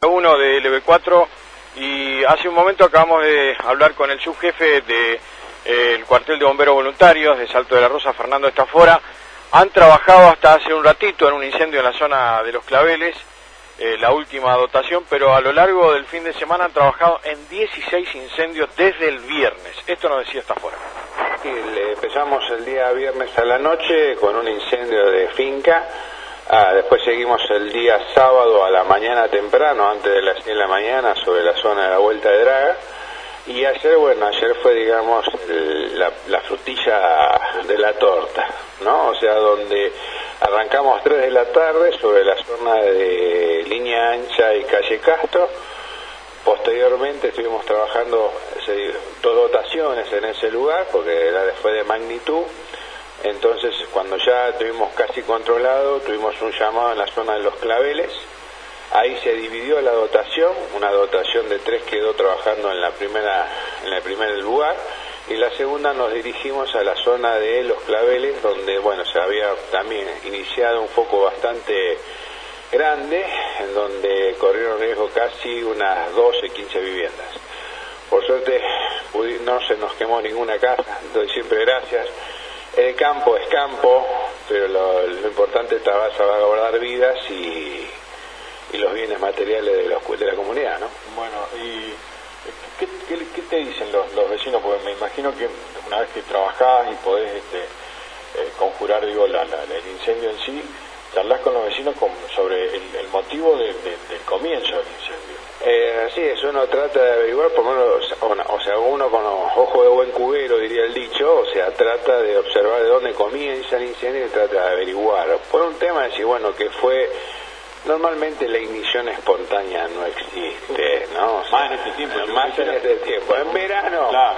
Uno de LB4 y hace un momento acabamos de hablar con el subjefe del cuartel de bomberos voluntarios de Salto de la Rosa, Fernando Estafora. Han trabajado hasta hace un ratito en un incendio en la zona de Los Claveles, la última dotación, pero a lo largo del fin de semana han trabajado en 16 incendios desde el viernes. Esto nos decía Estafora. Sí, empezamos el día viernes a la noche con un incendio de finca. Después seguimos el día sábado a la mañana temprano, antes de las 10 de la mañana, sobre la zona de la Vuelta de Draga. Y ayer, ayer fue, digamos, la frutilla de la torta, ¿no? O sea, donde arrancamos 3 de la tarde sobre la zona de Línea Ancha y Calle Castro. Posteriormente estuvimos trabajando 2 dotaciones en ese lugar, porque fue de magnitud. Entonces, cuando ya tuvimos casi controlado, tuvimos un llamado en la zona de Los Claveles. Ahí se dividió la dotación, una dotación de 3 quedó trabajando en el primer lugar, y la segunda nos dirigimos a la zona de Los Claveles, donde, se había también iniciado un foco bastante grande, en donde corrieron riesgo casi unas 12, 15 viviendas. Por suerte, no se nos quemó ninguna casa, doy siempre gracias. El campo es campo, pero lo importante es salvaguardar vidas y los bienes materiales de la comunidad, ¿no? Bueno, ¿y qué te dicen los vecinos? Porque me imagino que una vez que trabajás y podés conjurar, el incendio en sí, charlas con los vecinos sobre el motivo del comienzo del incendio. Así es, uno trata de averiguar, por lo menos, uno con ojo de buen cubero, diría el dicho, trata de observar de dónde comienza el incendio y trata de averiguar. Por un tema de decir, que fue, normalmente la ignición espontánea no existe, ¿no? Más en este tiempo. En verano, claro.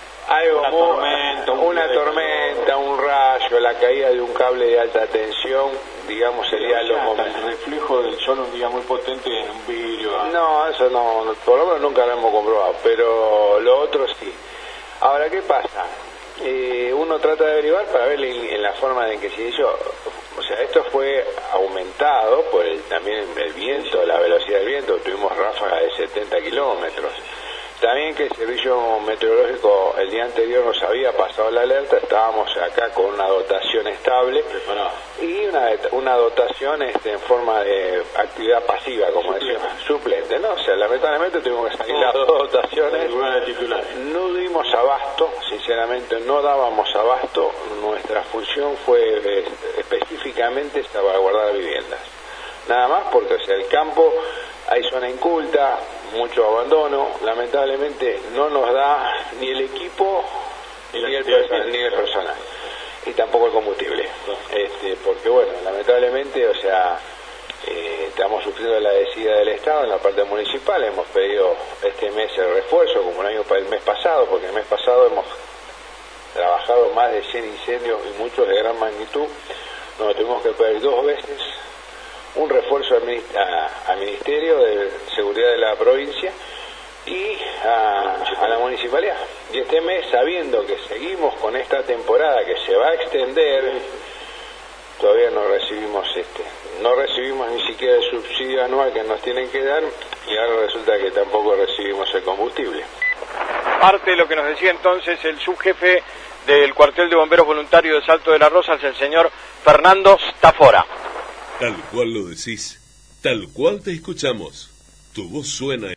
Una tormenta, un rayo, la caída de un cable de alta tensión, digamos, sería lo momentos. El reflejo del sol un día muy potente en un vidrio. No, eso no, por lo menos nunca lo hemos comprobado, pero lo otro sí. Ahora, ¿qué pasa? Uno trata de averiguar para ver en la forma en que se hizo. Esto fue aumentado por también el viento, la velocidad del viento. Tuvimos ráfagas de 70 kilómetros. También que el servicio meteorológico el día anterior nos había pasado la alerta, estábamos acá con una dotación estable y una dotación en forma de actividad pasiva, como decíamos, suplente, ¿no? Lamentablemente tuvimos que salir las 2 dotaciones, no dimos abasto, sinceramente no dábamos abasto. Nuestra función fue específicamente salvaguardar viviendas, nada más, porque el campo hay zona inculta, mucho abandono, lamentablemente no nos da ni el equipo ni el personal y tampoco el combustible, porque lamentablemente, estamos sufriendo la decida del Estado en la parte municipal. Hemos pedido este mes el refuerzo como el mes pasado, porque el mes pasado hemos trabajado más de 100 incendios y muchos de gran magnitud, donde tuvimos que pedir 2 veces un refuerzo al Ministerio de Seguridad de la provincia y a la municipalidad. Y este mes, sabiendo que seguimos con esta temporada que se va a extender, todavía no recibimos ni siquiera el subsidio anual que nos tienen que dar, y ahora resulta que tampoco recibimos el combustible. Parte de lo que nos decía entonces el subjefe del cuartel de bomberos voluntarios de Salto de la Rosa, es el señor Fernando Estafora. Tal cual lo decís, tal cual te escuchamos. Tu voz suena